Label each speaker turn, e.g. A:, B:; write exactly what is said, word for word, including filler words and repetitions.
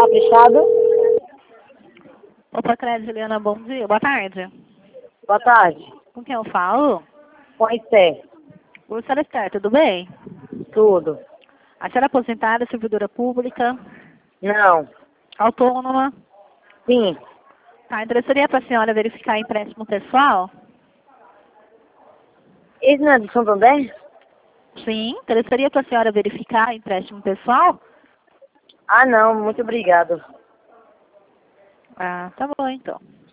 A: Caprichado.
B: Opa, Clédia, Juliana, bom dia. Boa tarde.
A: Boa tarde.
B: Com quem eu falo?
A: Com a Esther.
B: Oi, senhora Esther, tudo bem?
A: Tudo.
B: A senhora é aposentada, servidora pública,
A: Não.
B: autônoma.
A: Sim.
B: Tá, interessaria para a senhora verificar empréstimo pessoal?
A: Esse não é do Santander?
B: Sim, interessaria para a senhora verificar empréstimo pessoal?
A: Ah, não. Muito obrigado.
B: Ah, tá bom então.